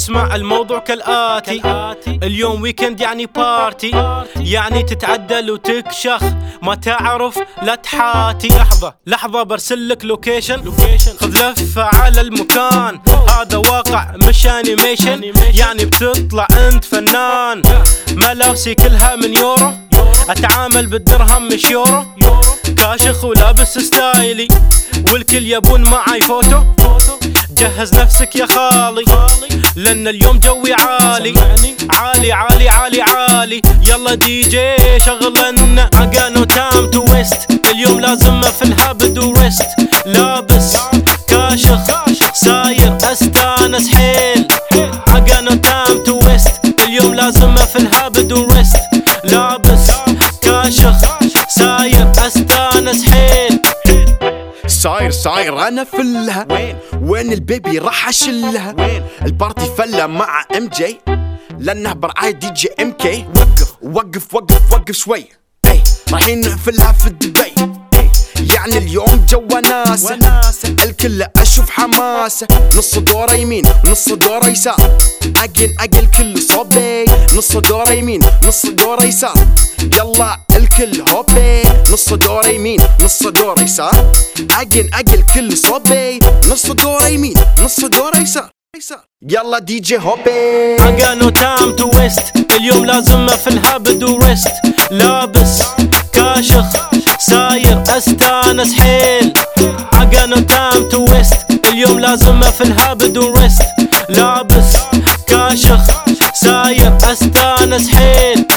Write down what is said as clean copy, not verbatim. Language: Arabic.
اسمع الموضوع كالآتي، اليوم ويكند يعني بارتي، يعني تتعدل وتكشخ، ما تعرف لا تحاتي. لحظة برسلك لوكيشن، خذ لفة على المكان، هذا واقع مش انيميشن، يعني بتطلع انت فنان. ملابسي كلها من يورو، اتعامل بالدرهم مش يورو، كاشخ ولابس ستايلي، والكل يبون معاي فوتو. جهز نفسك يا خالي، لان اليوم جوي عالي عالي عالي عالي عالي. يلا دي جي شغلنا عقانو تام تو ويست، اليوم لازم في الهبد وريست. لابس كاشخ ساير استانس حيل، عقانو تام تو ويست، اليوم لازم في الهبد وريست. لابس كاشخ ساير استانس حيل. صاير انا فلها، وين البيبي راح اشلها؟ البارتي فله مع ام جي، لانه برعاية دي جي ام كي. وقف شوي، رايحين نحفلها في دبي، يعني اليوم جوا ناسة، الكل اشوف حماسة. نص دورة يمين نص دورة يسار، اقل كل صوبي، نص دورة يمين نص دورة يسار. يلا الكل هوبي، نص دورة يمين نص دورة يسار، اقل كل صوبي، نص دورة يمين نص دورة يسار. يلا دي جي هوبي، عقانو تام تو ويست، اليوم لازم في الهبد وريست. لابس كاشخ ساير استانس حيل، عقانو تام تو ويست، اليوم لازم في الهبد وريست. لابس كاشخ ساير استانس حيل.